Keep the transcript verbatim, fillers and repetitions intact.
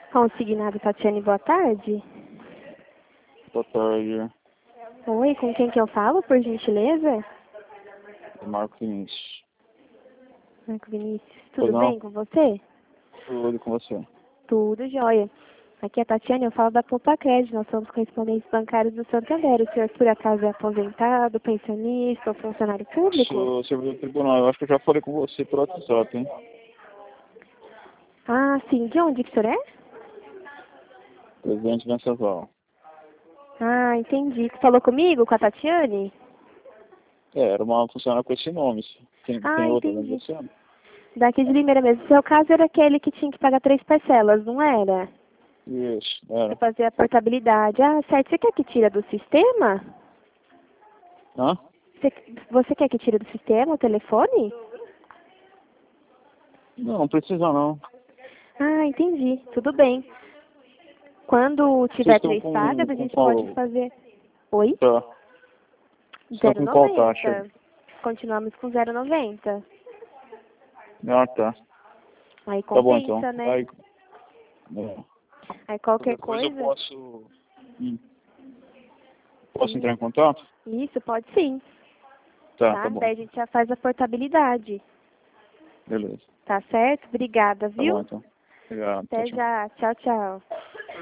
Consignado Tatiane, boa tarde. Boa tarde, Oi, com quem que eu falo, por gentileza? Marco Vinícius. Marco Vinícius, Pois tudo não? bem com você? Tudo com você. Tudo jóia. Aqui é a Tatiane, eu falo da Poupa Crédito, nós somos correspondentes bancários do Santander. O senhor, por acaso, é aposentado, pensionista ou funcionário público? Sou servidor do tribunal. Eu acho que eu já falei com você por WhatsApp, hein? Ah, sim. De onde que o senhor é? Presidente Venceslau. Ah, entendi. Falou comigo, com a Tatiane? É, era uma funcionária com esse nome. Tem, Ah, tem outra entendi. negociando? Daqui de Limeira mesmo. O seu caso era aquele que tinha que pagar três parcelas, não era? Isso, Pra era. fazer a portabilidade. Ah, certo. Você quer que tira do sistema? Hã? Você, você quer que tire do sistema o telefone? Não, não precisa não. Ah, entendi. Tudo bem. Quando Vocês tiver estão três com, pagas, a com gente pode qual... fazer... Oi? Tá. Vocês estão Zero com qual taxa? noventa. Continuamos com zero noventa. Ah, tá. Aí Tá bom, então. compensa, né? Aí, é, Aí qualquer qualquer coisa eu coisa... posso... Hum. Posso Sim. entrar em contato? Isso, pode sim. Tá, Tá? tá bom. Daí a gente já faz a portabilidade. Beleza. Tá certo? Obrigada, Tá bom, viu? então. Obrigado. Tchau, Até tchau. já. Tchau, tchau.